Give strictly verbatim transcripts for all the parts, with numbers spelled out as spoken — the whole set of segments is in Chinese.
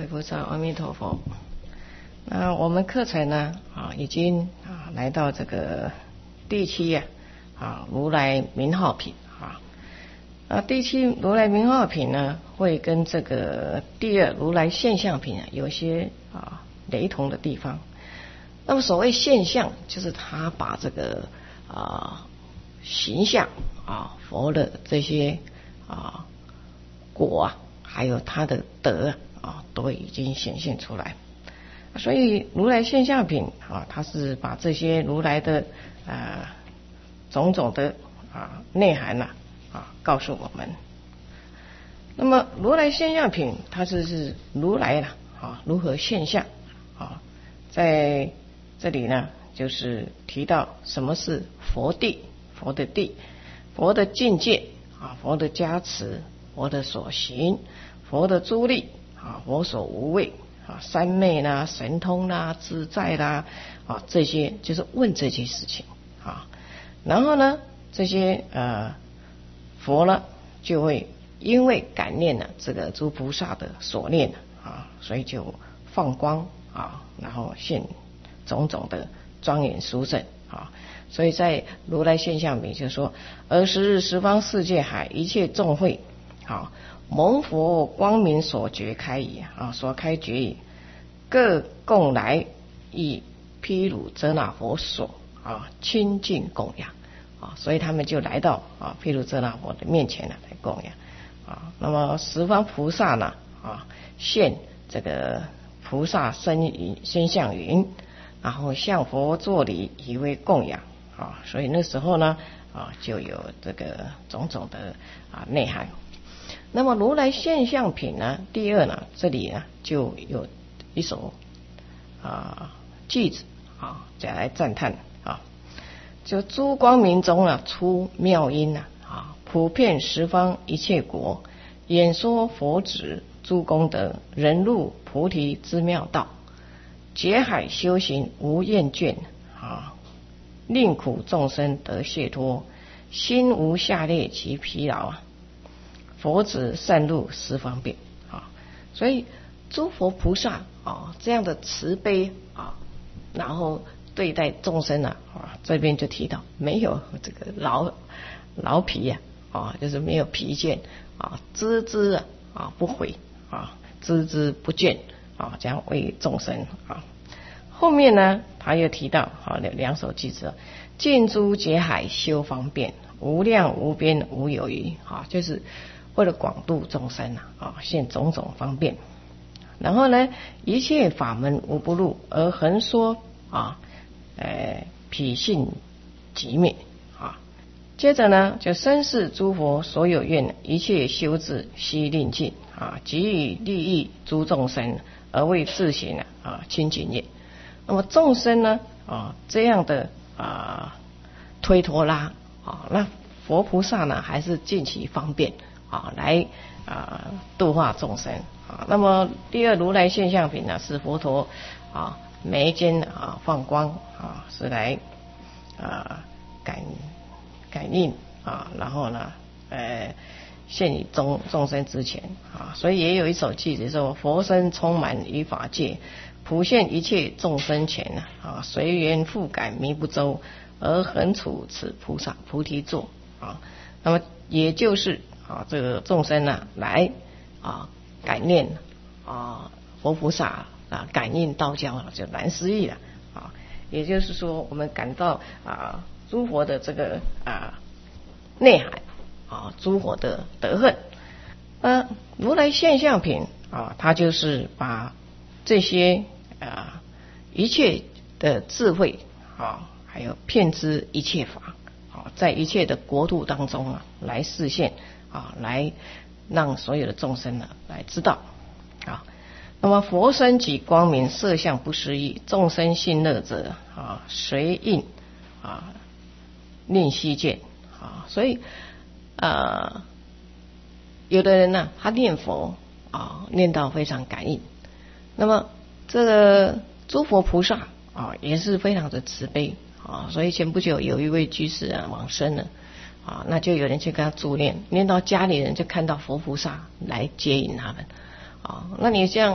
位菩萨，阿弥陀佛。那我们课程呢啊，已经啊来到这个第七呀啊如来名号品啊。啊，第七如来名号品呢，会跟这个第二如来现象品啊有些啊雷同的地方。那么所谓现象，就是他把这个啊形象啊佛的这些啊果啊，还有他的德啊，都已经显现出来。所以如来现象品啊，它是把这些如来的啊种种的啊内涵呐啊告诉我们。那么如来现象品，它就是如来了啊如何现象啊，在这里呢，就是提到什么是佛地，佛的地，佛的境界啊，佛的加持，佛的所行，佛的诸力啊，佛所无畏啊，三昧啦、神通啦、自在啦啊，这些就是问这些事情啊。然后呢，这些呃佛呢，就会因为感念了这个诸菩萨的所念啊，所以就放光啊，然后现种种的庄严殊胜啊。所以在如来现象里就说，而时日十方世界海一切众会啊，蒙佛光明所觉开矣啊，所开觉矣，各共来以毗卢遮那佛所啊亲近供养啊，所以他们就来到啊毗卢遮那佛的面前来供养啊。那么十方菩萨呢啊现这个菩萨身云身相云，然后向佛作礼以为供养啊，所以那时候呢啊就有这个种种的啊内涵。那么如来现象品呢，第二呢，这里呢就有一首啊句子啊，再来赞叹啊，就诸光明中啊出妙音啊，啊普遍十方一切国，演说佛旨诸功德，人入菩提之妙道，解海修行无厌倦啊，令苦众生得解脱，心无下劣及疲劳啊。佛旨善入十方便啊，所以诸佛菩萨啊这样的慈悲啊，然后对待众生啊，啊这边就提到没有这个劳劳疲啊，啊就是没有疲倦啊，孜孜啊啊不悔啊，孜孜不倦啊，这样为众生啊。后面呢，他又提到啊两首句子，尽诸劫海修方便，无量无边无有余啊，就是为了广度众生啊，啊现种种方便。然后呢，一切法门无不入，而恒说啊，呃彼性寂灭啊。接着呢，就身世诸佛所有愿，一切修治悉令尽啊，给予利益诸众生，而为自行啊清净业。那么众生呢啊这样的啊推脱拉啊，那佛菩萨呢还是尽其方便啊来啊度化众生啊。那么第二如来现象品呢，是佛陀啊眉间啊放光啊，是来啊感感应啊，然后呢呃现于众众生之前啊。所以也有一首句子说，佛身充满于法界，普现一切众生前啊，随缘复感迷不周，而恒处此菩萨菩提座啊。那么也就是啊，这个众生呢、啊、来啊感念啊佛菩萨啊，感应道交就难思议了啊。也就是说，我们感到啊诸佛的这个啊内涵啊，诸佛的德恨。那如来现象品啊，它就是把这些啊一切的智慧啊，还有遍知一切法啊，在一切的国度当中啊，来示现啊，来让所有的众生呢来知道啊。那么佛身即光明，色相不思议，众生信乐者啊，随应啊令悉见啊。所以啊，有的人呢，他念佛啊，念到非常感应。那么这个诸佛菩萨啊，也是非常的慈悲啊。所以前不久有一位居士啊往生了啊，那就有人去跟他助念，念到家里人就看到佛菩萨来接引他们啊。那你这样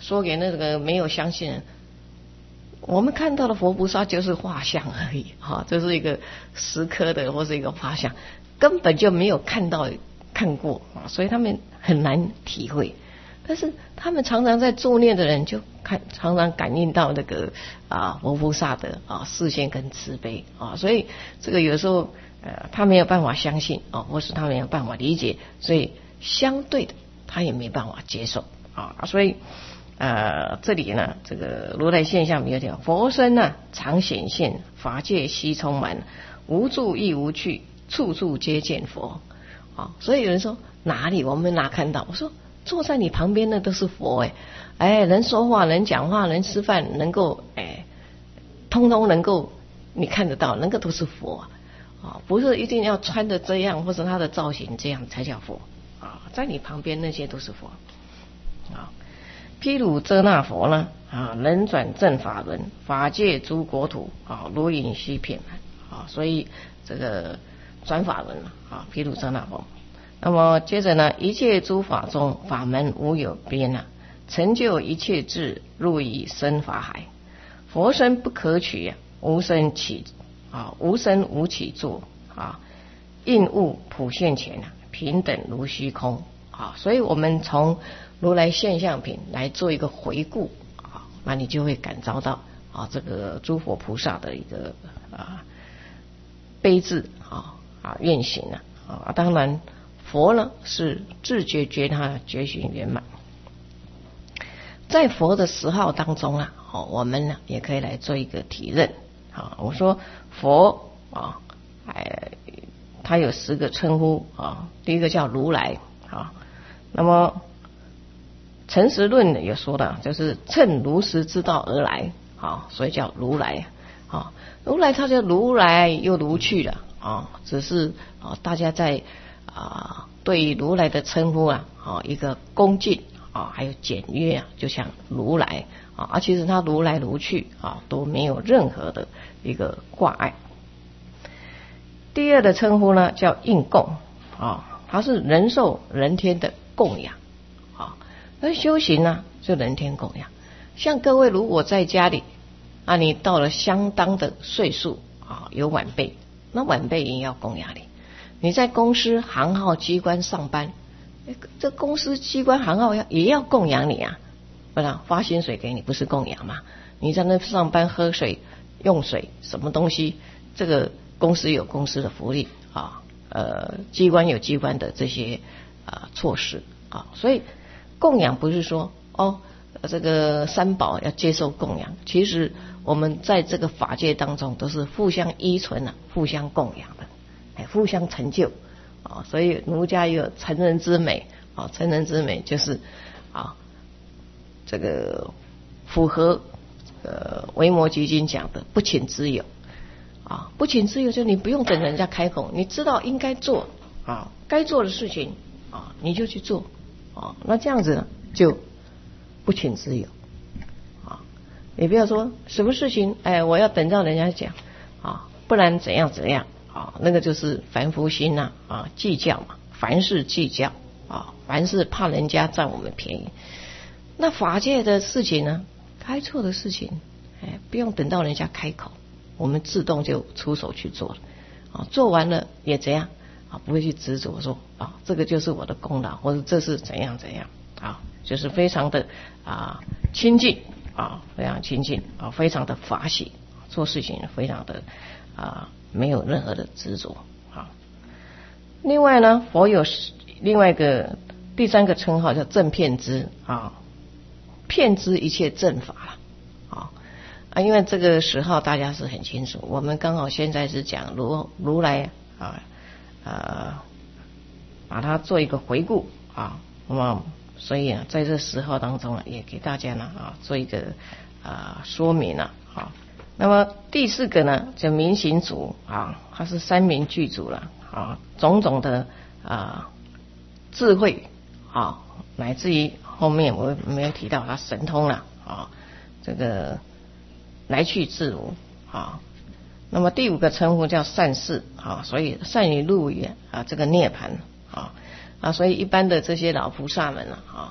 说给那个没有相信人，我们看到的佛菩萨就是画像而已，哈，这是一个石刻的或是一个画像，根本就没有看到看过啊，所以他们很难体会。但是他们常常在助念的人就看常常感应到那个啊佛菩萨的啊视线跟慈悲啊，所以这个有时候呃他没有办法相信啊，或是他没有办法理解，所以相对的他也没办法接受啊，所以呃这里呢这个如来现象比较讲，佛身呢常显现，法界悉充满，无住亦无去，处处皆见佛啊。所以有人说哪里我们哪看到？我说坐在你旁边的都是佛哎，哎，能说话、能讲话、能吃饭、能够哎，通通能够你看得到，那个都是佛啊，不是一定要穿的这样或者他的造型这样才叫佛啊，在你旁边那些都是佛啊。譬如遮那佛呢啊，能转正法轮，法界诸国土啊，如影悉遍满啊，所以这个转法轮啊，譬如遮那佛。那么接着呢，一切诸法中法门无有边啊，成就一切智，入以生法海。佛身不可取啊，无生起啊，无生无起作啊，应物普现前啊，平等如虚空啊。所以我们从如来现象品来做一个回顾啊，那你就会感召到啊这个诸佛菩萨的一个啊悲智啊啊愿行啊啊，当然。佛呢是自觉觉他觉行圆满，在佛的十号当中啊，哦，我们呢也可以来做一个体认啊。我说佛啊，哎，他有十个称呼啊，第一个叫如来啊。那么诚实论也说的，就是趁如实之道而来啊，所以叫如来啊。如来他就如来又如去了啊，只是啊大家在。啊，对于如来的称呼啊，啊一个恭敬啊，还有简约啊，就像如来啊，而其实他如来如去啊，都没有任何的一个挂碍。第二的称呼呢，叫应供啊，它是人寿人天的供养啊。那修行呢，就人天供养。像各位如果在家里啊，你到了相当的岁数啊，有晚辈，那晚辈也要供养你。你在公司行号机关上班，这公司机关行号要也要供养你啊，不然发薪水给你不是供养吗？你在那上班喝水用水什么东西，这个公司有公司的福利啊，呃，机关有机关的这些啊措施啊，所以供养不是说哦这个三宝要接受供养，其实我们在这个法界当中都是互相依存啊，互相供养的。哎，互相成就啊，所以儒家有成人之美啊，成人之美就是啊，这个符合呃维摩诘经讲的不请之友啊，不请之友就你不用等人家开口，你知道应该做啊，该做的事情啊，你就去做啊，那这样子呢就不请之友啊，你不要说什么事情哎，我要等到人家讲啊，不然怎样怎样。啊，那个就是凡夫心呐啊，计较嘛，凡事计较啊，凡事怕人家占我们便宜。那法界的事情呢，该做的事情，哎，不用等到人家开口，我们自动就出手去做了啊。做完了也怎样啊，不会去执着说啊，这个就是我的功劳，或者这是怎样怎样啊，就是非常的啊亲近啊，非常亲近啊，非常的法喜，做事情非常的啊。没有任何的执着啊。另外呢，佛有另外一个第三个称号叫正遍知啊，遍知一切正法啊啊，因为这个十号大家是很清楚，我们刚好现在是讲如如来啊呃，把它做一个回顾啊，那么所以啊，在这十号当中啊，也给大家呢啊做一个啊说明啊啊。那么第四个呢，叫明行足啊，它是三明具足了啊，种种的啊智慧啊，乃至于后面我没有提到它神通了啊，这个来去自如啊。那么第五个称呼叫善事啊，所以善于入于啊这个涅槃啊啊，所以一般的这些老菩萨们啊，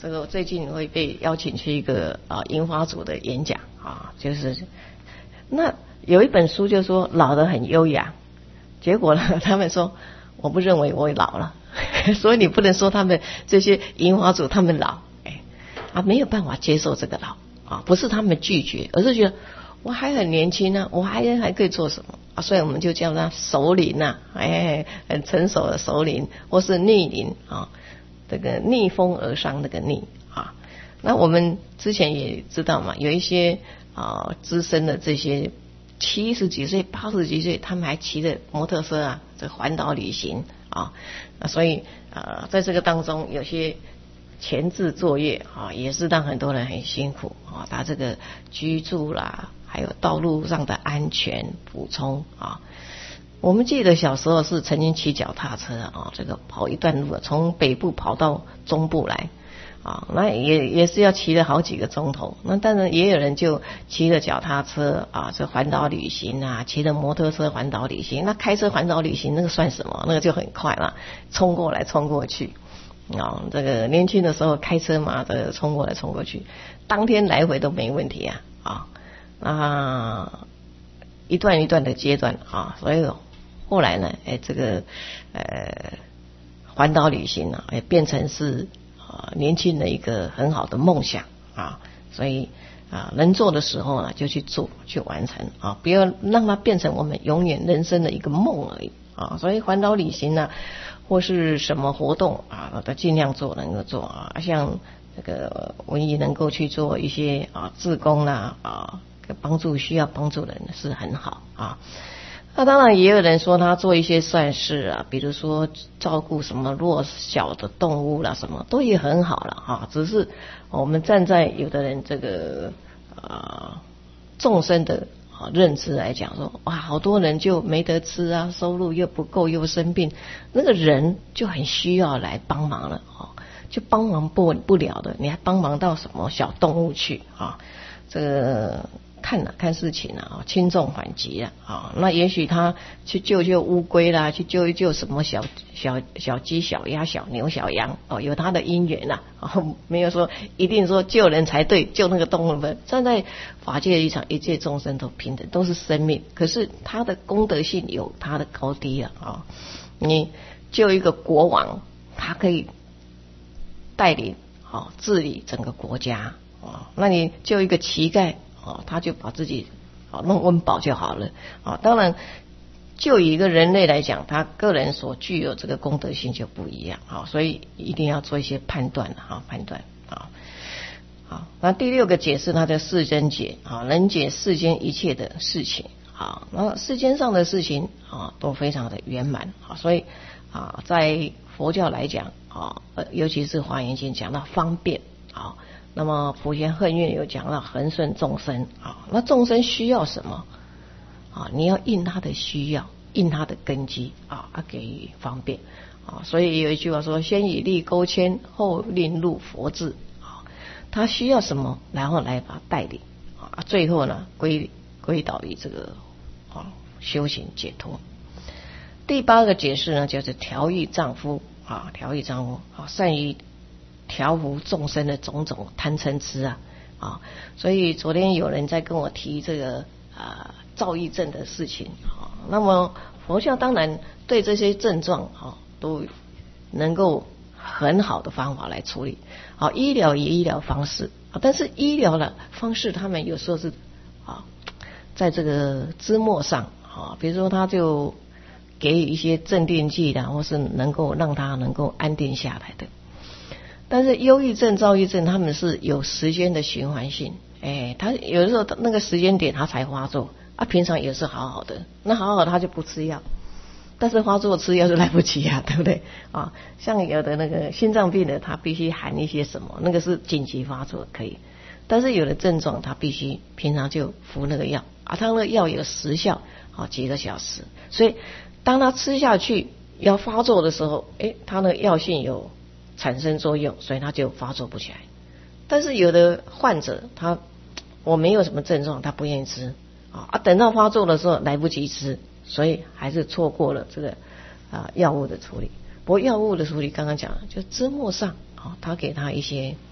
这个最近会被邀请去一个啊银发族的演讲啊，就是那有一本书就说老得很优雅，结果呢，他们说我不认为我老了，所以你不能说他们这些银发族他们老，哎，啊没有办法接受这个老啊，不是他们拒绝，而是觉得我还很年轻啊，我还还可以做什么啊？所以我们就叫他熟龄呐，哎，很成熟的熟龄，或是逆龄啊，这个逆风而上那个逆啊。那我们之前也知道嘛，有一些啊资深的这些七十几岁、八十几岁，他们还骑着摩托车啊，这环岛旅行啊。那所以啊，在这个当中有些前置作业啊，也是让很多人很辛苦啊，他这个居住啦。还有道路上的安全补充啊，我们记得小时候是曾经骑脚踏车啊，这个跑一段路，从北部跑到中部来啊，那也也是要骑了好几个钟头。那当然也有人就骑着脚踏车啊，这环岛旅行啊，骑着摩托车环岛旅行。那开车环岛旅行那个算什么？那个就很快了，冲过来冲过去啊。这个年轻的时候开车嘛，这个冲过来冲过去，当天来回都没问题啊啊。啊，一段一段的阶段啊，所以后来呢，哎，这个呃环岛旅行啊，也变成是啊年轻的一个很好的梦想啊，所以啊能做的时候呢，就去做，去完成啊，不要让它变成我们永远人生的一个梦而已啊。所以环岛旅行呢，或是什么活动啊，都尽量做，能够做啊，像这个文艺能够去做一些啊志工啦啊。帮助需要帮助的人是很好啊。那当然也有人说他做一些善事啊，比如说照顾什么弱小的动物啦，什么都也很好了哈。只是我们站在有的人这个啊众生的啊认知来讲说，哇，好多人就没得吃啊，收入又不够又生病，那个人就很需要来帮忙了啊，就帮忙不不了的，你还帮忙到什么小动物去啊？这个。看啊，看事情啊，轻重缓急啊，啊，那也许他去救救乌龟啦，去救一救什么小小小鸡、小鸭、小牛、小羊，哦，有他的因缘呐，哦，没有说一定说救人才对，救那个动物们。站在法界立场，一切众生都平等，都是生命，可是他的功德性有他的高低啊，啊，你救一个国王，他可以带领啊治理整个国家啊，那你救一个乞丐。哦，他就把自己啊弄温饱就好了啊。当然，就以一个人类来讲，他个人所具有这个功德性就不一样啊，所以一定要做一些判断啊，判断啊。好，那第六个解释，它叫世间解啊，能解世间一切的事情啊。那世间上的事情啊，都非常的圆满啊，所以啊，在佛教来讲啊，尤其是华严经讲到方便啊。那么普贤恨愿有讲到恒顺众生啊，那众生需要什么啊？你要应他的需要，应他的根基啊，啊给予方便啊。所以有一句话说：先以力勾牵，后令入佛智啊。他需要什么，然后来把他带领啊，最后呢归归导于这个啊修行解脱。第八个解释呢，就是调御丈夫啊，调御丈夫啊，善于调伏众生的种种贪嗔痴啊啊，所以昨天有人在跟我提这个啊躁郁症的事情啊，那么佛教当然对这些症状啊都能够很好的方法来处理啊，医疗也医疗方式啊，但是医疗的方式他们有时候是啊在这个枝末上啊，比如说他就给予一些镇定剂的，或是能够让他能够安定下来的。但是忧郁症、躁郁症，他们是有时间的循环性，哎，他有的时候那个时间点他才发作，啊，平常也是好好的，那好好的他就不吃药，但是发作吃药就来不及啊，对不对啊？像有的那个心脏病的，他必须含一些什么，那个是紧急发作可以，但是有的症状他必须平常就服那个药啊，他那个药有时效啊几个小时，所以当他吃下去要发作的时候，哎，他那个药性有产生作用，所以他就发作不起来。但是有的患者他我没有什么症状，他不愿意吃啊，等到发作的时候来不及吃，所以还是错过了这个啊药物的处理。不过药物的处理刚刚讲了，就枝末上啊，他给他一些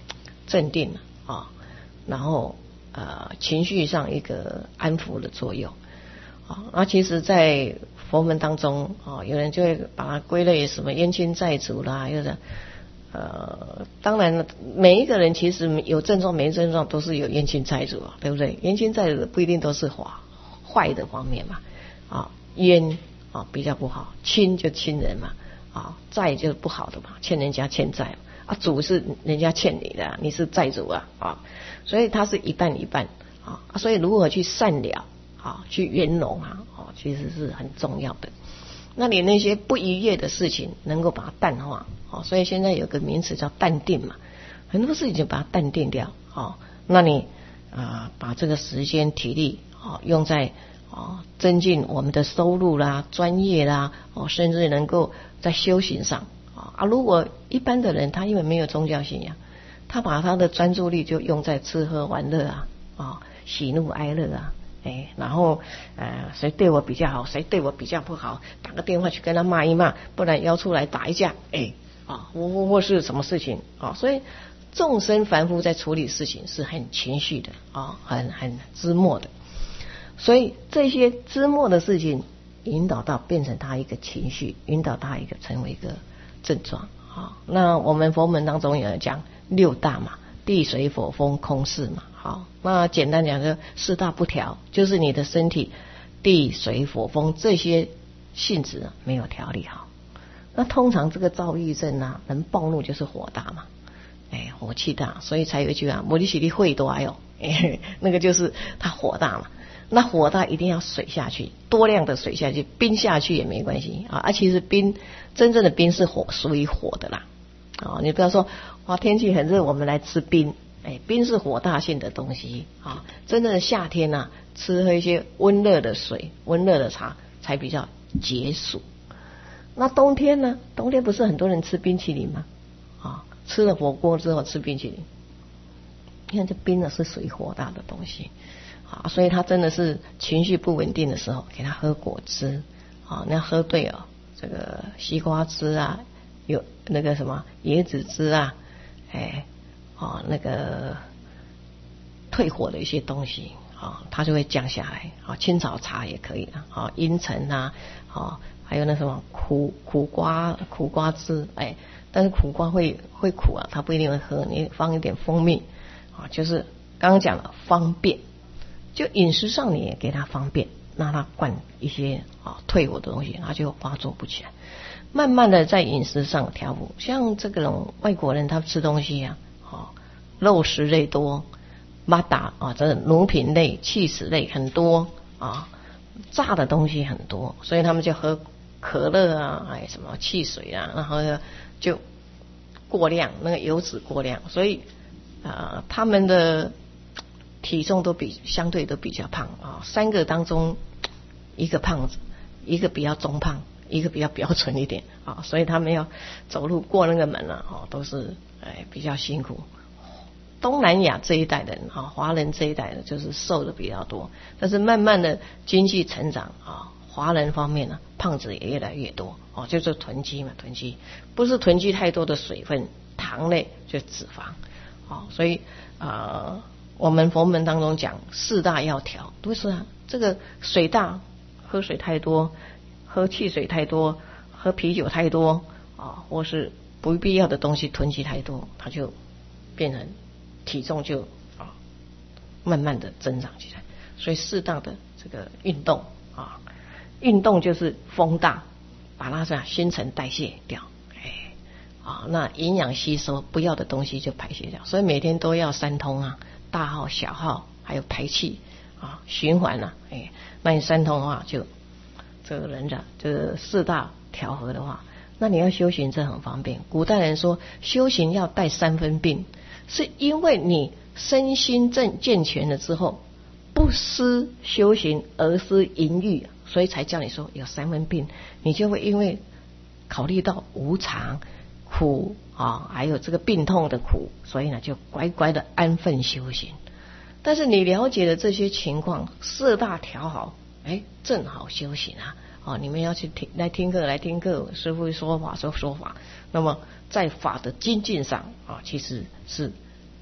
镇定啊，然后呃情绪上一个安抚的作用啊。那其实，在佛门当中啊，有人就会把它归类什么冤亲债主啦，又是呃，当然了，每一个人其实有症状没症状都是有冤亲债主啊，对不对？冤亲债主不一定都是坏坏的方面嘛啊，冤啊比较不好，亲就亲人嘛啊，债就是不好的嘛，欠人家欠债啊，主是人家欠你的，你是债主啊啊，所以它是一半一半啊，所以如何去善了啊，去圆融啊，哦，其实是很重要的。那你那些不愉悦的事情能够把它淡化，哦，所以现在有个名词叫淡定嘛，很多事情就把它淡定掉，哦，那你啊、呃、把这个时间体力哦用在哦增进我们的收入啦、专业啦，哦甚至能够在修行上啊。如果一般的人他因为没有宗教信仰，他把他的专注力就用在吃喝玩乐啊，啊喜怒哀乐啊。哎，然后呃，谁对我比较好，谁对我比较不好，打个电话去跟他骂一骂，不然邀出来打一架，哎，啊，或或或是什么事情啊？所以众生凡夫在处理事情是很情绪的啊，很很枝末的，所以这些枝末的事情引导到变成他一个情绪，引导他一个成为一个症状啊。那我们佛门当中有讲六大嘛，地水火风空四嘛。好，那简单讲就四大不调，就是你的身体地水火风这些性质没有调理好。那通常这个躁郁症啊，人暴怒就是火大嘛，哎，火气大，所以才有一句啊，摩利西利会多哎呦，那个就是他火大嘛。那火大一定要水下去，多量的水下去，冰下去也没关系啊。而其实冰真正的冰是火，属于火的啦。啊，你不要说哇天气很热，我们来吃冰。哎，冰是火大性的东西啊！真正的夏天啊，吃喝一些温热的水、温热的茶才比较解暑。那冬天呢？冬天不是很多人吃冰淇淋吗？啊，吃了火锅之后吃冰淇淋，你看这冰呢是属于火大的东西啊，所以他真的是情绪不稳定的时候，给他喝果汁啊，那喝对哦，这个西瓜汁啊，有那个什么椰子汁啊，哎。哦，那个退火的一些东西啊，它就会降下来啊。青草茶也可以啊，茵陈啊，啊，还有那什么苦苦瓜苦瓜汁，哎，但是苦瓜会会苦啊，它不一定会喝。你放一点蜂蜜啊，就是刚刚讲了方便，就饮食上你也给它方便，让它灌一些啊退火的东西，它就发作不起来。慢慢的在饮食上调补，像这种外国人他吃东西啊。肉食类多，马达啊，这乳品类、气食类很多啊，炸的东西很多，所以他们就喝可乐啊，哎什么汽水啊，然后就过量，那个油脂过量，所以啊、呃，他们的体重都比相对都比较胖啊，三个当中一个胖子，一个比较中胖，一个比较标准一点啊，所以他们要走路过那个门啊，哦，都是哎比较辛苦。东南亚这一代人啊，华人这一代的就是瘦的比较多，但是慢慢的经济成长啊，华人方面呢，胖子也越来越多哦，就是囤积嘛，囤积不是囤积太多的水分、糖类，就脂肪哦，所以啊、呃，我们佛门当中讲四大要调，不是啊，这个水大，喝水太多，喝汽水太多，喝啤酒太多啊，或是不必要的东西囤积太多，它就变成。体重就啊慢慢的增长起来，所以适当的这个运动啊，运动就是风大，把它啥新陈代谢掉，哎啊，那营养吸收不要的东西就排泄掉，所以每天都要三通啊，大号、小号，还有排气啊，循环啊，哎，那你三通的话，就这个人的这个四大调和的话，那你要修行这很方便。古代人说修行要带三分病。是因为你身心正健全了之后，不思修行而思淫欲，所以才叫你说有三分病，你就会因为考虑到无常苦啊，还有这个病痛的苦，所以呢就乖乖的安分修行。但是你了解了这些情况，四大调好，哎，正好修行啊。哦，你们要去听来听课，来听课，师父说法说说法。那么在法的精进上啊，其实是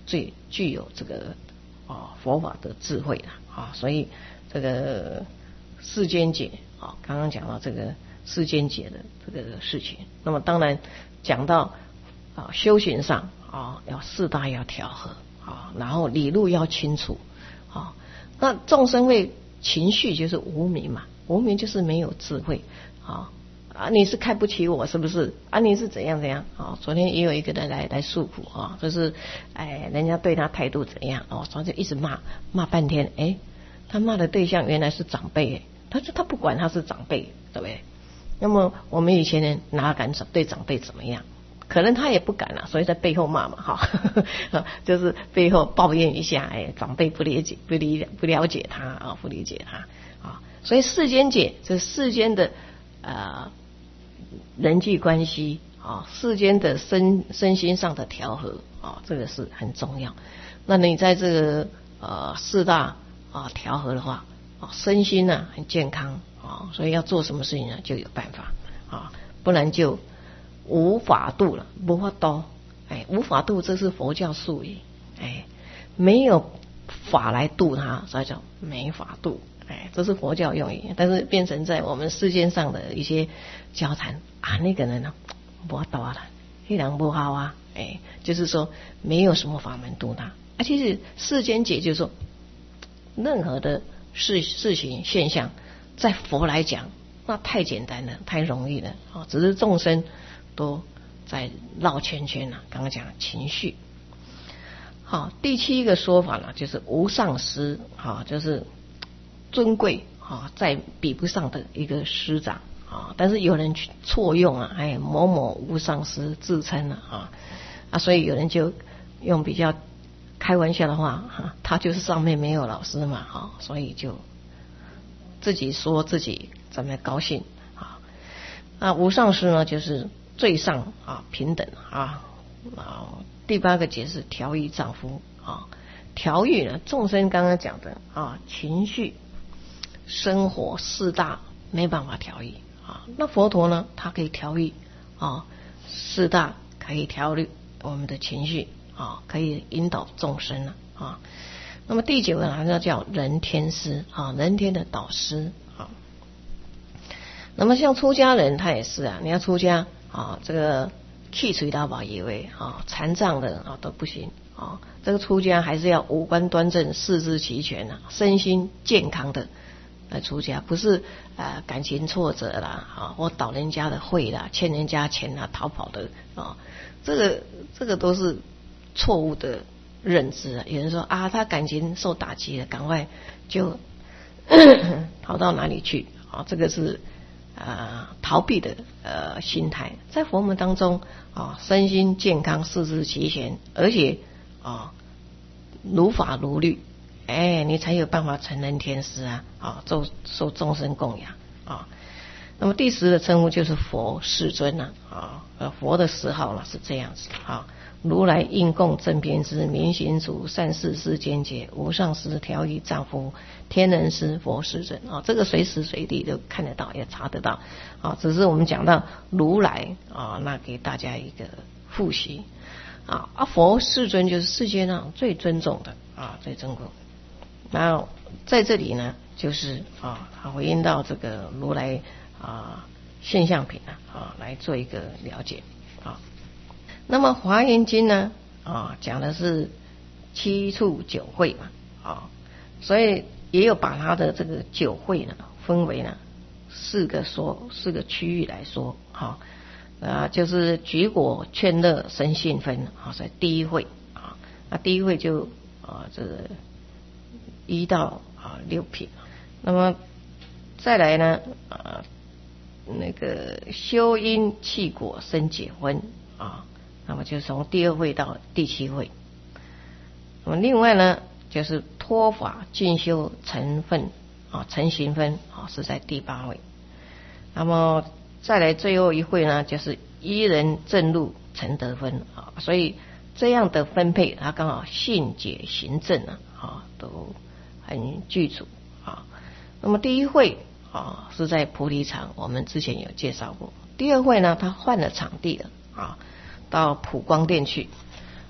最具有这个啊佛法的智慧了啊，所以这个世间解啊，刚刚讲到这个世间解的这个事情，那么当然讲到啊修行上啊要四大要调和啊，然后理路要清楚啊，那众生会情绪就是无明嘛，无明就是没有智慧啊。啊，你是看不起我是不是？啊，你是怎样怎样？啊，昨天也有一个人来来诉苦啊，就是哎，人家对他态度怎样哦，所以就一直骂骂半天，哎，他骂的对象原来是长辈，他说他不管他是长辈，对不对？那么我们以前人哪敢对长辈怎么样？可能他也不敢了，所以在背后骂嘛，哈，就是背后抱怨一下，哎，长辈不理解、不理不了解他啊，不理解他啊，所以世间解，这世间的呃。人际关系啊，世间的身身心上的调和啊，这个是很重要。那你在这个呃四大啊调和的话啊，身心呢、啊、很健康啊，所以要做什么事情呢就有办法啊，不然就无法度了，无法度。哎，无法度这是佛教术语，哎，没有法来度它，所以叫没法度。哎，这是佛教用语，但是变成在我们世间上的一些交谈啊，那个人呢，不懂了，非常不好啊，哎，就是说没有什么法门度他。啊，其实世间解就是说，任何的事事情现象，在佛来讲，那太简单了，太容易了啊，只是众生都在绕圈圈了。刚刚讲情绪，好，第七个说法呢，就是无上师，好，就是尊贵啊，再比不上的一个师长啊，但是有人去错用啊，哎，某某无上师自称了啊啊，所以有人就用比较开玩笑的话，哈，他就是上面没有老师嘛，哈，所以就自己说自己怎么高兴啊。那无上师呢，就是最上啊，平等啊啊。第八个解释调御丈夫啊，调御呢，众生刚刚讲的啊，情绪。生活四大没办法调御啊，那佛陀呢？他可以调御啊，四大可以调御我们的情绪啊，可以引导众生了啊。那么第九个呢，叫人天师啊，人天的导师啊。那么像出家人，他也是啊，你要出家啊，这个气垂大宝以为啊，残障的啊都不行啊，这个出家还是要五官端正、四肢齐全啊，身心健康的。来出家不是啊、呃、感情挫折啦啊，或倒人家的会啦，欠人家钱啦，逃跑的啊，这个这个都是错误的认知啊。有人说啊，他感情受打击了，赶快就逃到哪里去啊？这个是啊、呃、逃避的呃心态。在佛门当中啊，身心健康，四肢齐全，而且啊如法如律。哎，你才有办法成人天师啊！啊，受受众生供养啊。那么第十的称呼就是佛世尊了啊。呃，佛的十号呢是这样子啊：如来应供正遍知，明行足，善事世间解，无上师调御丈夫，天人师佛世尊啊。这个随时随地都看得到，也查得到啊。只是我们讲到如来啊，那给大家一个复习啊。啊，佛世尊就是世界上最尊重的啊，最尊重。那在这里呢，就是啊，回应到这个如来啊现象品啊，啊来做一个了解啊。那么华严经呢啊讲的是七处九会嘛啊，所以也有把它的这个九会呢分为呢四个说四个区域来说啊啊，就是举果劝乐身性分啊，所以第一会啊，那第一会就啊这个。一到啊六品，那么再来呢啊那个修因气果生解分啊，那么就从第二会到第七会。那么另外呢就是脱法进修成分啊成行分啊是在第八会。那么再来最后一会呢就是依人正路成得分啊，所以这样的分配它刚好性解行正啊啊都很具足啊。那么第一会啊是在菩提场，我们之前有介绍过。第二会呢，他换了场地了啊，到普光殿去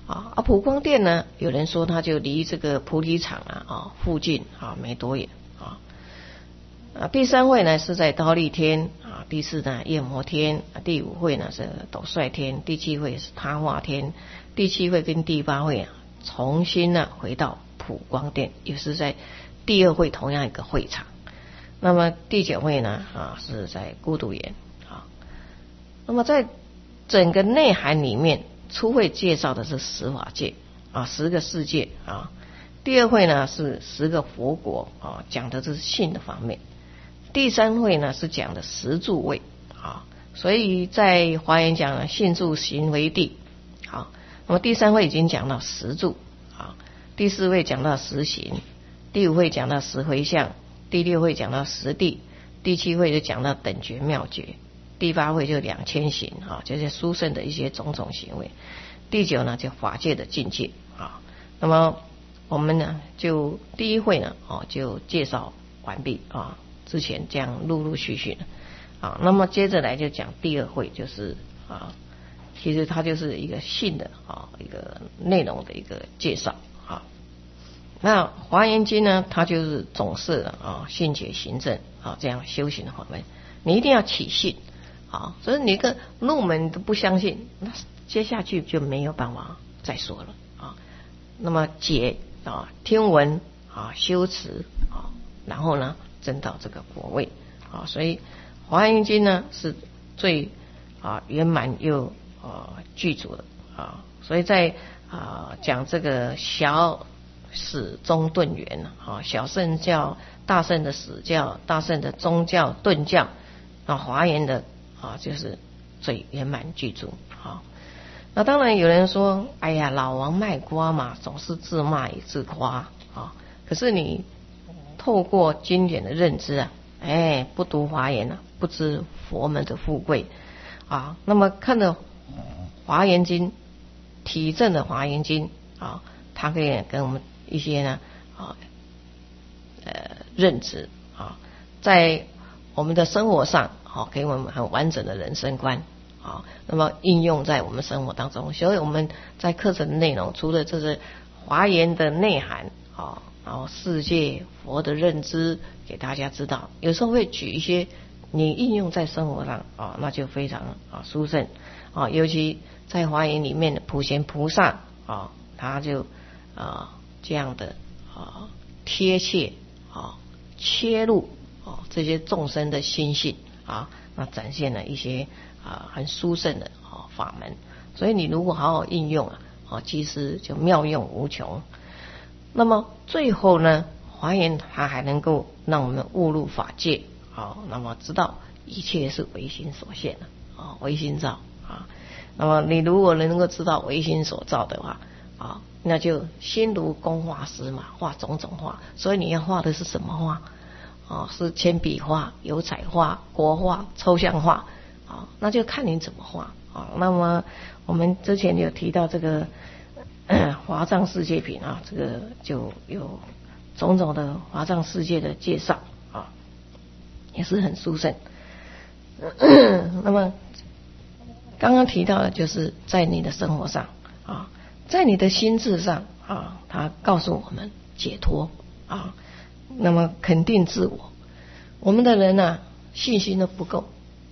啊。啊，普光殿呢，有人说它就离这个菩提场啊啊附近啊没多远啊。啊，第三会呢是在忉利天啊，第四呢夜摩天，啊、第五会呢是斗率天，第七会是他化天，第七会跟第八会啊重新呢回到普光殿，也是在第二会同样一个会场。那么第九会呢啊是在孤独园啊。那么在整个内涵里面，初会介绍的是十法界啊，十个世界啊。第二会呢是十个佛国啊，讲的是性的方面。第三会呢是讲的十住位啊，所以在华严讲了性住行为地啊。那么第三会已经讲到十住啊，第四会讲到十行，第五会讲到十回向，第六会讲到十地，第七会就讲到等觉妙觉，第八会就两千行啊，这些殊胜的一些种种行为。第九呢就法界的境界啊。那么我们呢就第一会呢哦就介绍完毕啊。之前这样陆陆续续的啊，那么接着来就讲第二会，就是啊，其实它就是一个性的啊一个内容的一个介绍啊。那华严经呢，它就是总是啊性解行证啊这样修行的法门，你一定要起信啊，所以你一个入门都不相信，那接下去就没有办法再说了啊。那么解啊听闻啊修持啊，然后呢证到这个果位啊，所以华严经呢是最啊圆满又啊具足的啊，所以在啊讲这个小始中顿圆啊，小圣教、大圣的始教、大圣的中教、顿教啊，华严的啊就是最圆满具足啊。那当然有人说，哎呀，老王卖瓜嘛，总是自骂也自夸啊。可是你透过经典的认知啊，哎，不读华严啊，不知佛门的富贵啊。那么看着华严经，体证的华严经啊，它可以跟我们一些呢啊呃认知啊，在我们的生活上啊，给我们很完整的人生观啊。那么应用在我们生活当中，所以我们在课程的内容，除了这是华严的内涵啊。然后世界佛的认知给大家知道，有时候会举一些你应用在生活上啊，那就非常啊殊胜啊。尤其在华严里面的普贤菩萨啊，他就啊这样的啊贴切啊切入啊这些众生的心性啊，那展现了一些啊很殊胜的啊法门。所以你如果好好应用啊，啊其实就妙用无穷。那么最后呢，华严它还能够让我们悟入法界啊，那么知道一切是唯心所现的啊，唯心造啊。那么你如果能够知道唯心所造的话啊，那就心如工画师嘛，画种种画。所以你要画的是什么画啊？是铅笔画、油彩画、国画、抽象画啊？那就看你怎么画啊。那么我们之前有提到这个。华藏世界品啊，这个就有种种的华藏世界的介绍啊，也是很殊胜。那么刚刚提到的就是在你的生活上啊，在你的心智上啊，它告诉我们解脱啊，那么肯定自我。我们的人呢、啊，信心都不够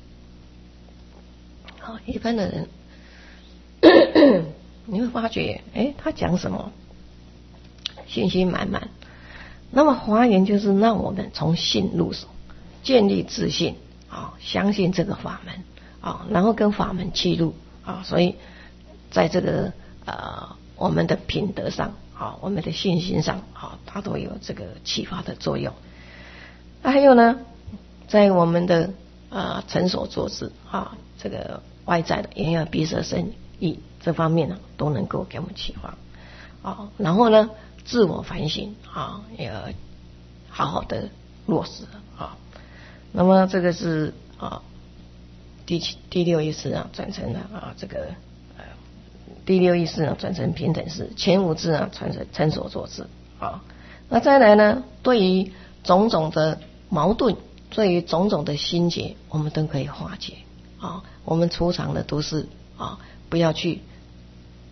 啊，一般的人。你会发觉，哎，他讲什么，信心满满。那么华严就是让我们从信入手，建立自信啊，相信这个法门啊，然后跟法门契入啊，所以在这个呃我们的品德上啊，我们的信心上啊，它都有这个启发的作用。还有呢，在我们的啊成所作事啊，这个外在的眼耳鼻舌身意这方面呢，都能够给我们启发啊。然后呢，自我反省啊，也好好的落实啊。那么这个是啊第七第六意识啊转成了啊这个呃第六意识呢转成平等式，前五智啊转成成所作事啊。那再来呢，对于种种的矛盾，对于种种的心结，我们都可以化解啊。我们出场的都是啊，不要去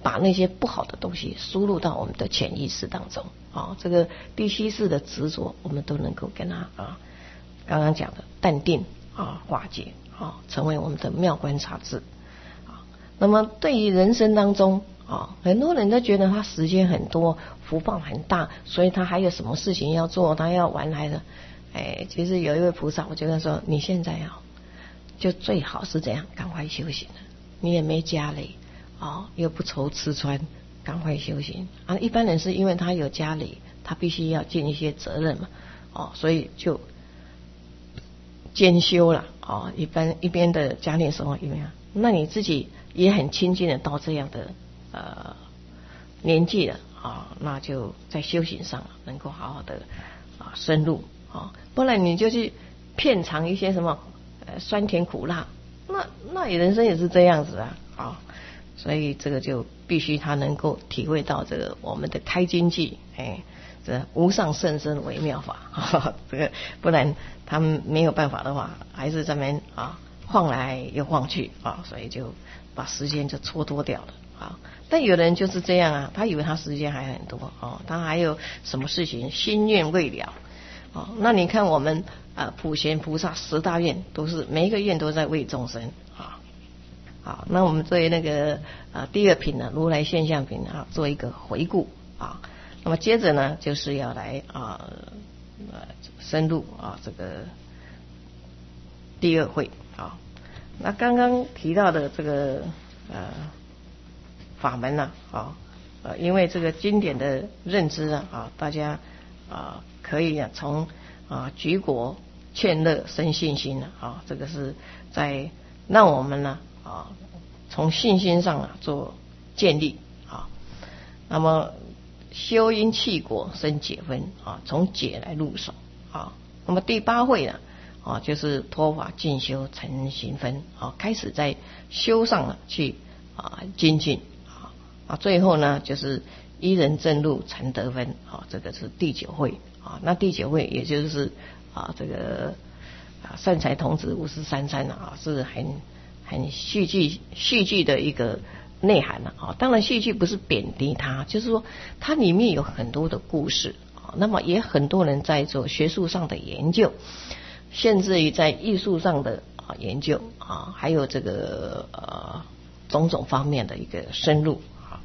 把那些不好的东西输入到我们的潜意识当中啊。这个第七世的执着，我们都能够跟他啊，刚刚讲的淡定啊，化解啊，成为我们的妙观察智啊。那么对于人生当中啊，很多人都觉得他时间很多，福报很大，所以他还有什么事情要做，他要玩来的。哎，其实有一位菩萨，我就跟他说，你现在啊，就最好是这样，赶快修行了。你也没家累啊，又不愁吃穿，赶快修行啊。一般人是因为他有家累，他必须要尽一些责任嘛，哦，所以就兼修了啊。一般一边的家庭生活一边，那你自己也很亲近的到这样的呃年纪了啊，那就在修行上能够好好的啊深入啊，不然你就去片尝一些什么呃酸甜苦辣，那那人生也是这样子啊啊，所以这个就必须他能够体会到这个我们的开经记，哎，这无上甚深微妙法，呵呵，这个不然他们没有办法的话，还是这边啊晃来又晃去啊，所以就把时间就蹉跎掉了啊。但有的人就是这样啊，他以为他时间还很多哦，他还有什么事情心愿未了哦。那你看我们啊普贤菩萨十大愿都是每一个愿都在为众生啊。好，那我们对那个啊第二品呢，如来现象品啊做一个回顾啊。那么接着呢，就是要来啊呃深入啊这个第二会啊。那刚刚提到的这个呃法门呢啊呃因为这个经典的认知啊啊大家啊可以啊从啊举果劝乐生信心了啊，这个是在让我们呢啊从信心上啊做建立啊。那么修因契果生解分啊，从解来入手啊。那么第八会呢啊，就是脱法进修成行分啊，开始在修上了去啊精进啊啊，最后呢就是依人正路成得分啊，这个是第九会啊。那第九会也就是啊这个啊善财童子五十三参啊，是很很戏剧戏剧的一个内涵了啊。当然戏剧不是贬低它，就是说它里面有很多的故事啊。那么也很多人在做学术上的研究，甚至于在艺术上的啊研究啊，还有这个呃种种方面的一个深入啊。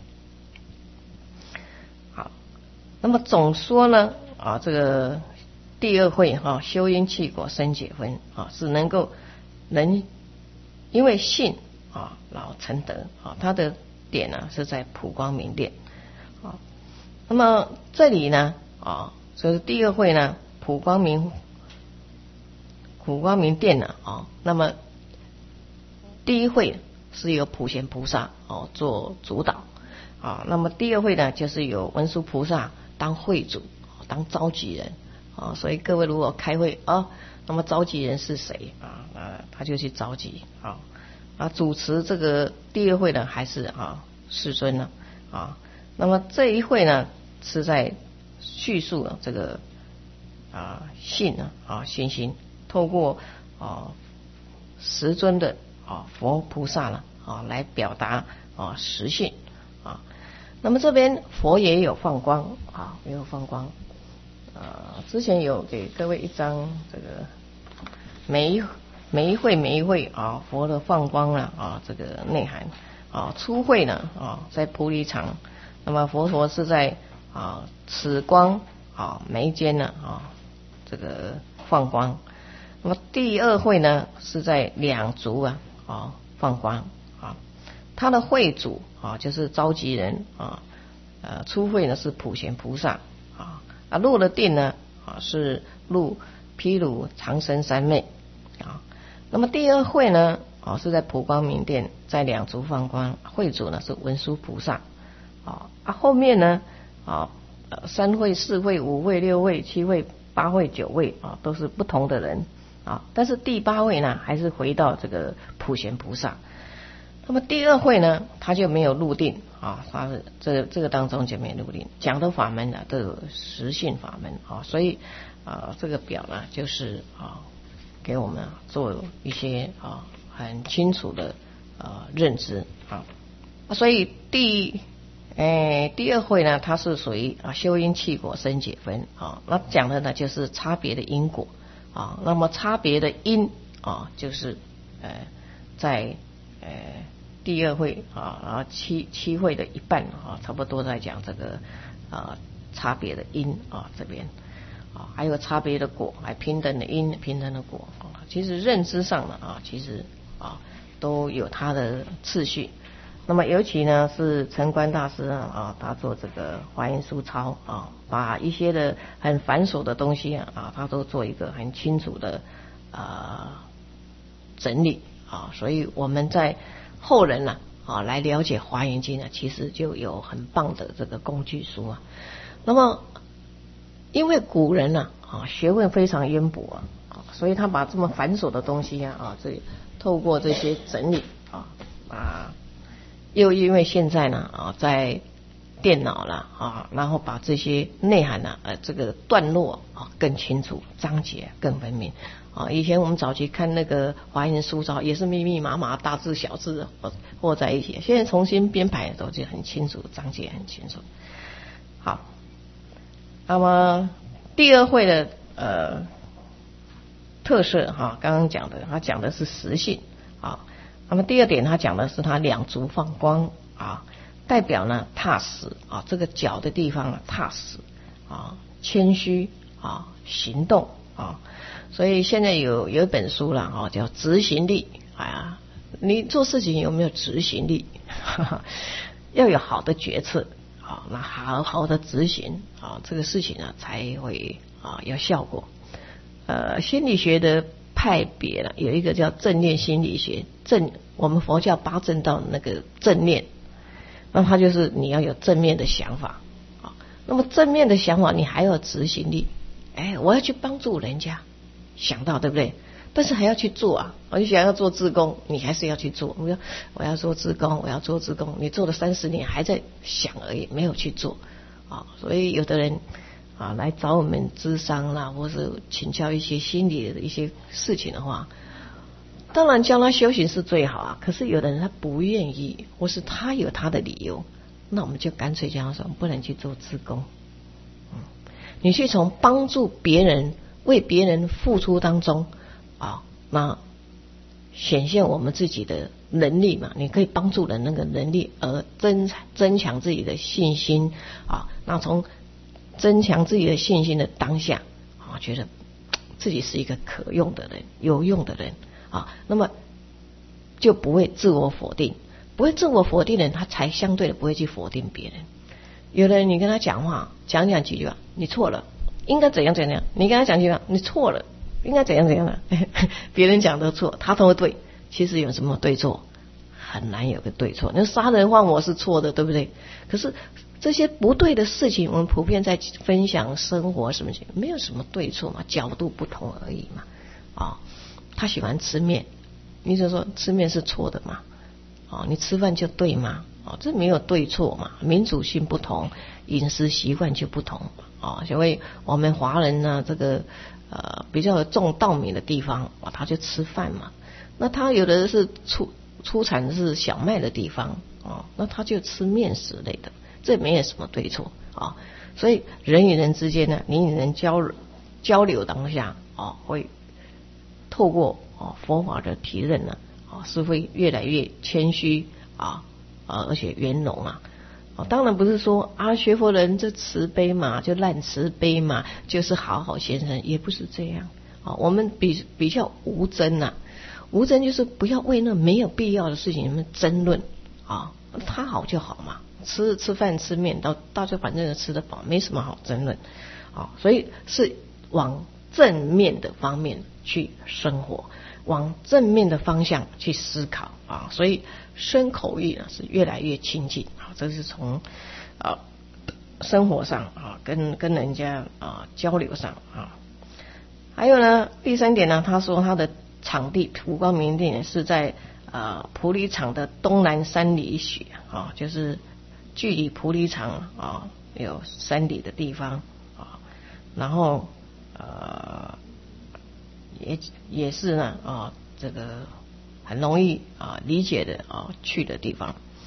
好，那么总说呢啊，这个第二会哈、啊、修因契果生解分啊，是能够能因为信啊然后成德啊，它的点呢是在普光明殿啊。那么这里呢啊，所以第二会呢普光明普光明殿呢啊，那么第一会是由普贤菩萨哦做主导啊，那么第二会呢就是由文殊菩萨当会主当召集人啊，所以各位如果开会啊，那么召集人是谁啊？啊，他就去召集啊啊，主持这个第二会呢还是啊世尊呢啊。那么这一会呢是在叙述了这个啊信呢啊信心，透过啊十尊的啊佛菩萨呢啊来表达啊实信啊。那么这边佛也有放光啊，也有放光。呃，之前有给各位一张这个每一每一会每一会啊佛的放光了啊这个内涵啊。初会呢啊在菩提场，那么佛陀是在啊此光啊眉间呢啊这个放光。那么第二会呢是在两足啊啊放光啊。他的会主啊就是召集人啊，呃初会呢是普贤菩萨啊。啊，入了定呢啊是入毗卢长生三昧啊。那么第二会呢啊是在普光明殿，在两足放光，会主呢是文殊菩萨啊。啊后面呢啊三会四会五会六会七会八会九会啊都是不同的人啊，但是第八会呢还是回到这个普贤菩萨。那么第二会呢他就没有入定啊，他是这个这个当中就没有入定，讲的法门呢都有实性法门啊，所以啊这个表呢就是啊给我们做一些啊很清楚的啊认知啊。 所以第诶第二会呢，它是属于啊修因契果生解分啊，那讲的呢就是差别的因果啊，那么差别的因啊就是呃在呃第二会啊，然后七七会的一半啊，差不多在讲这个啊差别的因啊这边啊，还有差别的果，还平等的因，平等的果啊。其实认知上呢啊，其实啊都有它的次序。那么尤其呢是陈观大师啊，他做这个华严书抄啊，把一些的很繁琐的东西啊，他都做一个很清楚的啊整理啊，所以我们在后人呢 啊, 啊来了解华严经呢，其实就有很棒的这个工具书啊。那么因为古人呢 啊, 啊学问非常渊博啊，啊所以他把这么繁琐的东西啊啊这透过这些整理啊啊。又因为现在呢啊，在电脑了啊，然后把这些内涵呢呃这个段落啊更清楚，章节更分明啊。以前我们早期看那个华严书抄也是密密麻麻大字小字和在一起，现在重新编排都就很清楚，章节很清楚。好，那么第二会的呃特色哈，刚刚讲的，他讲的是实性啊。那么第二点，他讲的是他两足放光啊，代表呢踏实啊，这个脚的地方啊踏实啊，谦虚啊，行动啊。所以现在有有一本书了啊，叫执行力啊，你做事情有没有执行力？要有好的决策啊，那好好的执行啊，这个事情呢才会啊有效果。呃，心理学的派别了，有一个叫正念心理学，正我们佛教八正道那个正念，那它就是你要有正面的想法啊。那么正面的想法，你还要执行力。哎，我要去帮助人家，想到对不对？但是还要去做啊！我就想要做志工，你还是要去做。我要我要做志工，我要做志工，你做了三十年还在想而已，没有去做啊。所以有的人啊来找我们咨商啦，或是请教一些心理的一些事情的话，当然教他修行是最好啊。可是有的人他不愿意，或是他有他的理由，那我们就干脆叫他说不能去做志工。嗯，你去从帮助别人、为别人付出当中啊，那显现我们自己的能力嘛，你可以帮助人那个能力，而增增强自己的信心啊。那从增强自己的信心的当下啊，觉得自己是一个可用的人、有用的人啊，那么就不会自我否定。不会自我否定的人，他才相对的不会去否定别人。有的人你跟他讲话，讲讲几句话，你错了，应该怎样怎样，你跟他讲几句话，你错了，应该怎样怎样的，别人讲的错，他都对。其实有什么对错？很难有个对错。那杀人放火是错的，对不对？可是这些不对的事情，我们普遍在分享生活什么情，没有什么对错嘛，角度不同而已嘛。啊，他喜欢吃面，你就说吃面是错的嘛？啊，你吃饭就对吗？啊，这没有对错嘛，民族性不同，饮食习惯就不同啊。因为我们华人呢，这个呃比较重稻米的地方啊，他就吃饭嘛。那他有的是出出产是小麦的地方啊，那他就吃面食类的，这没有什么对错啊。所以人与人之间呢，你与人交交流当下啊，会透过啊佛法的体认呢啊，是会越来越谦虚啊啊，而且圆融啊。当然不是说啊学佛人这慈悲嘛，就烂慈悲嘛，就是好好先生，也不是这样啊。我们比比较无争呐、啊。无争就是不要为那没有必要的事情们争论啊，他好就好嘛，吃吃饭吃面，到大家反正吃得饱，没什么好争论啊。所以是往正面的方面去生活，往正面的方向去思考啊。所以身口意呢是越来越亲近啊，这是从啊生活上啊跟跟人家啊交流上啊。还有呢，第三点呢，他说他的场地普光明殿是在呃普理场的东南三里许啊，就是距离普理场啊有三里的地方啊，然后呃也也是呢啊这个很容易啊理解的啊去的地方。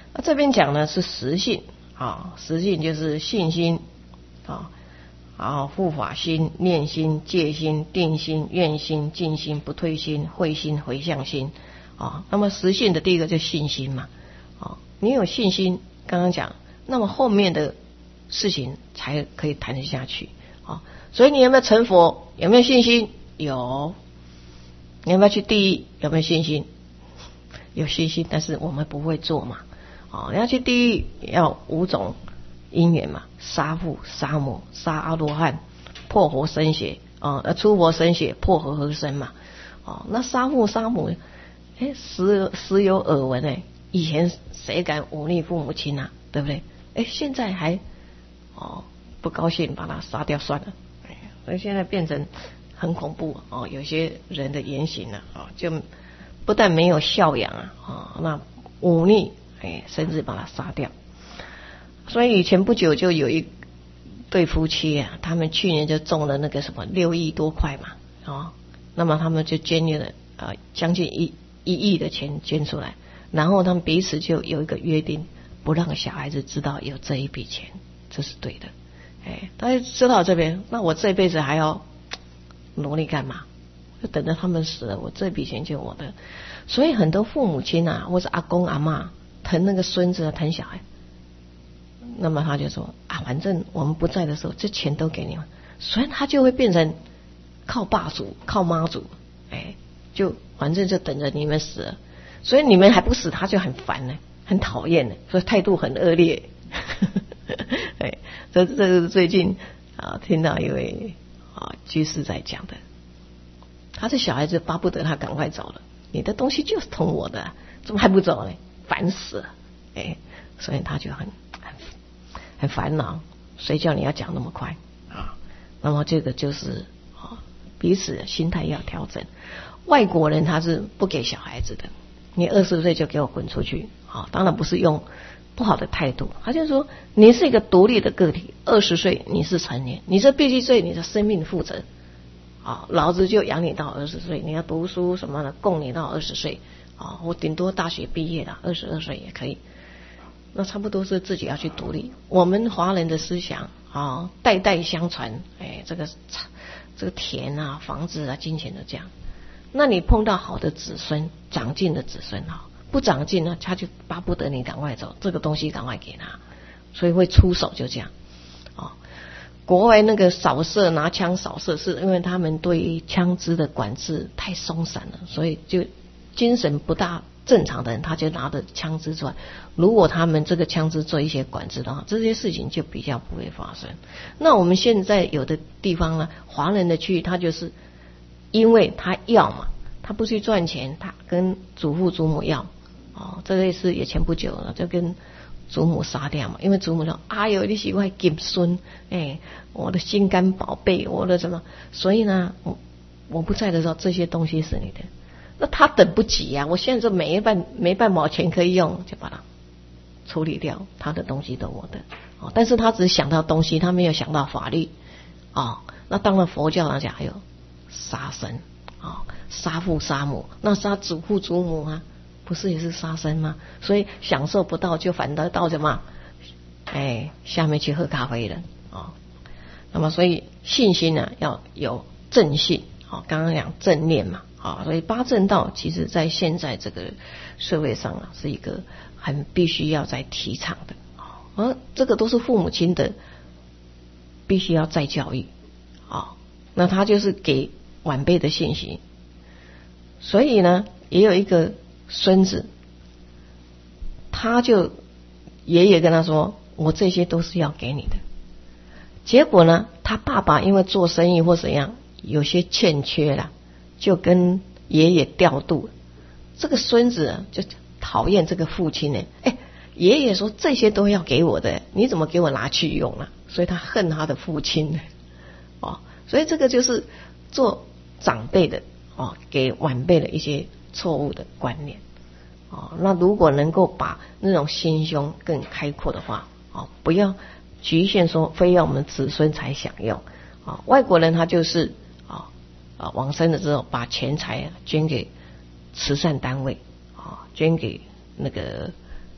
那这边讲呢是实信啊，实信就是信心啊，然后护法心、念心、戒心、定心、愿心、静心、不退心、慧心、回向心啊。那么实信的第一个就信心嘛，啊，你有信心，刚刚讲，那么后面的事情才可以谈得下去啊。所以你有没有成佛？有没有信心？有。你要不要去地狱？有没有信心？有信心，但是我们不会做嘛。哦，你要去地狱要五种因缘嘛，杀父杀母杀阿罗汉，破活生血啊，呃出活生血，破和合生嘛。哦，那杀父杀母，哎，时时有耳闻哎，以前谁敢忤逆父母亲啊？对不对？哎，现在还哦不高兴把他杀掉算了，哎，所以现在变成很恐怖哦，有些人的言行呢啊，就不但没有孝养啊，啊，那忤逆。哎，甚至把他杀掉。所以以前不久就有一对夫妻啊，他们去年就中了那个什么六亿多块嘛，哦，那么他们就捐了啊将近一一亿的钱捐出来，然后他们彼此就有一个约定，不让小孩子知道有这一笔钱，这是对的。哎，大家知道这边，那我这辈子还要努力干嘛？就等着他们死了，我这笔钱就我的。所以很多父母亲啊，或者阿公阿嬷疼那个孙子啊，疼小孩，那么他就说啊，反正我们不在的时候，这钱都给你们，所以他就会变成靠爸祖、靠妈祖，哎，就反正就等着你们死了，所以你们还不死，他就很烦呢，很讨厌呢，所以态度很恶劣。哎，这这是最近啊听到一位啊居士在讲的，他这小孩子巴不得他赶快走了，你的东西就是同我的，怎么还不走呢？烦死了，哎，所以他就很很很烦恼，谁叫你要讲那么快啊？那么这个就是啊，彼此心态要调整。外国人他是不给小孩子的，你二十岁就给我滚出去啊！当然不是用不好的态度，他就说你是一个独立的个体，二十岁你是成年，你这必须对你的生命负责啊！老子就养你到二十岁，你要读书什么的，供你到二十岁。啊，我顶多大学毕业了，二十二岁也可以，那差不多是自己要去独立。我们华人的思想啊，代代相传，哎，这个这个田啊、房子啊、金钱都这样。那你碰到好的子孙、长进的子孙啊，不长进呢，他就巴不得你赶快走，这个东西赶快给他，所以会出手就这样。啊，国外那个扫射拿枪扫射，是因为他们对枪支的管制太松散了，所以就。精神不大正常的人，他就拿着枪支出来。如果他们这个枪支做一些管制的话，这些事情就比较不会发生。那我们现在有的地方呢，华人的区域，他就是因为他要嘛，他不去赚钱，他跟祖父祖母要。哦，这类似也前不久了，就跟祖母杀掉嘛，因为祖母说：“哎呦，你是我的金孙，哎，我的心肝宝贝，我的什么？”所以呢，我我不在的时候，这些东西是你的。那他等不及呀、啊！我现在就没半没半毛钱可以用，就把它处理掉，他的东西都我的。哦，但是他只想到东西，他没有想到法律。哦，那当然佛教来讲还有杀生啊，杀父杀母，那杀祖父祖母啊，不是也是杀生吗？所以享受不到，就反得到什么？哎，下面去喝咖啡了啊、哦。那么所以信心呢、啊、要有正信，好、哦，刚刚讲正念嘛。啊，所以八正道其实在现在这个社会上啊，是一个很必须要在提倡的啊，而这个都是父母亲的必须要再教育啊，那他就是给晚辈的信息。所以呢，也有一个孙子，他就爷爷跟他说：“我这些都是要给你的。”结果呢，他爸爸因为做生意或怎样，有些欠缺了。就跟爷爷调度，这个孙子、啊、就讨厌这个父亲呢。哎，爷爷说这些都要给我的，你怎么给我拿去用啊？所以他恨他的父亲呢。哦，所以这个就是做长辈的哦，给晚辈的一些错误的观念。哦，那如果能够把那种心胸更开阔的话，哦，不要局限说非要我们子孙才享用。哦，外国人他就是。啊，往生了之后，把钱财啊捐给慈善单位，啊，捐给那个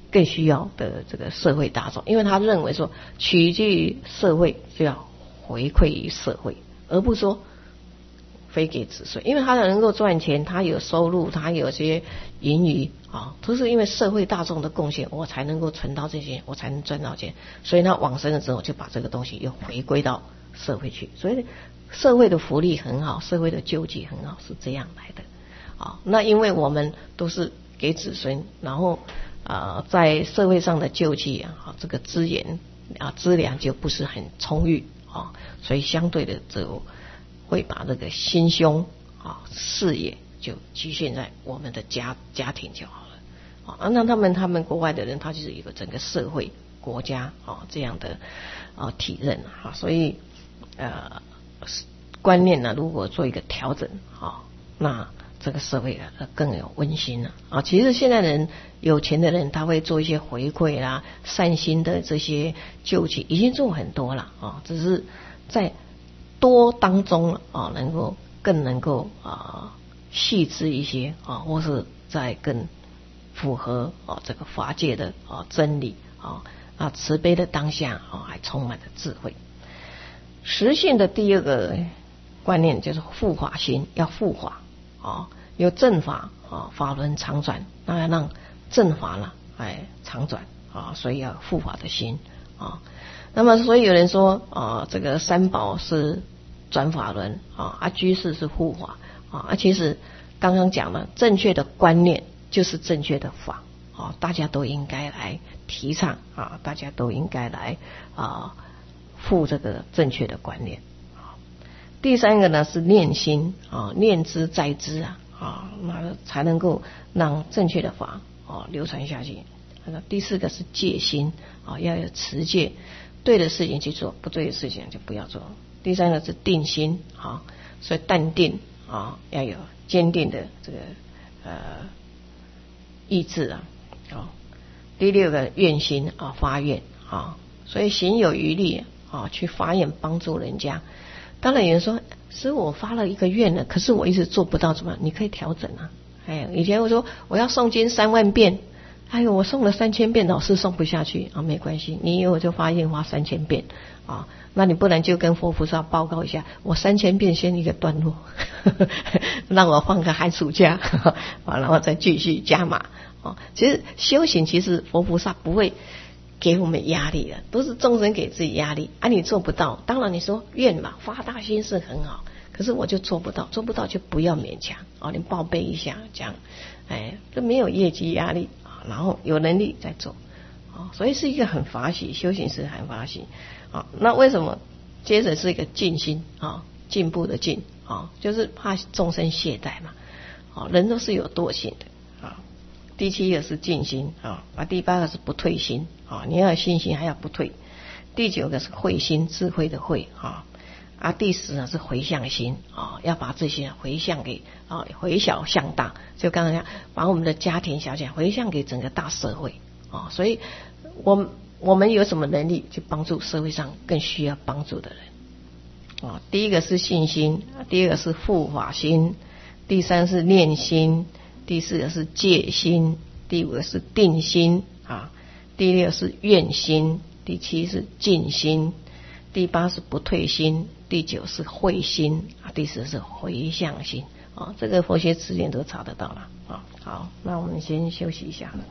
更需要的这个社会大众，因为他认为说取之于社会就要回馈于社会，而不是说非给子孙，因为他能够赚钱，他有收入，他有些盈余啊，都是因为社会大众的贡献，我才能够存到这些，我才能赚到钱，所以他往生了之后就把这个东西又回归到社会去，所以社会的福利很好，社会的救济很好，是这样来的啊。那因为我们都是给子孙，然后啊、呃，在社会上的救济啊，这个资源啊资粮就不是很充裕啊，所以相对的就会把这个心胸啊事业就局限在我们的家家庭就好了啊。那他们他们国外的人，他就是一个整个社会国家啊这样的啊体认啊，所以呃观念呢，如果做一个调整啊，那这个社会啊更有温馨了啊。其实现在人有钱的人，他会做一些回馈啦、善心的这些救济，已经做很多了啊，只是在多当中啊，能够更能够啊细致一些啊，或是在更符合啊这个法界的啊真理啊啊慈悲的当下啊，还充满了智慧。实性的第二个观念就是护法心，要护法啊，有正法啊，法轮常转，那要让正法呢哎常转啊，所以要护法的心啊。那么所以有人说啊，这个三宝是转法轮啊，啊居士是护法啊，其实刚刚讲了，正确的观念就是正确的法啊，大家都应该来提倡啊，大家都应该来啊护这个正确的观念啊。第三个呢是念心啊，念之在之啊啊，那才能够让正确的法啊流传下去。那第四个是戒心啊，要有持戒，对的事情去做，不对的事情就不要做。第三个是定心啊，所以淡定啊，要有坚定的这个呃意志啊。啊，第六个愿心啊，发愿啊，所以行有余力啊，去发愿帮助人家。当然有人说，师父我发了一个愿了，可是我一直做不到，怎么？你可以调整啊。哎，以前我说我要诵经三万遍。哎呦，我诵了三千遍，老是诵不下去啊，没关系，你以后就发愿发三千遍啊，那你不然就跟佛菩萨报告一下，我三千遍先一个段落，呵呵让我放个寒暑假，呵呵然后再继续加码啊。其实修行，其实佛菩萨不会给我们压力的，都是众生给自己压力啊，你做不到，当然你说愿嘛，发大心是很好，可是我就做不到，做不到就不要勉强啊，你报备一下，这样，哎，就没有业绩压力。然后有能力再做啊，所以是一个很法喜，修行是很法喜啊。那为什么接着是一个静心啊，进步的进啊，就是怕众生懈怠嘛啊，人都是有惰性的啊。第七个是静心啊，啊第八个是不退心啊，你要有信心还要不退。第九个是慧心，智慧的慧啊。啊，第十呢是回向心啊，要把这些回向给啊，回小向大，就刚刚讲，把我们的家庭小家回向给整个大社会啊，所以我们我们有什么能力去帮助社会上更需要帮助的人啊？第一个是信心，第二个是护法心，第三是念心，第四个是戒心，第五个是定心啊，第六是愿心，第七是静心，第八是不退心，第九是慧心啊，第十是回向心啊，这个佛学词典都查得到了啊。好，那我们先休息一下。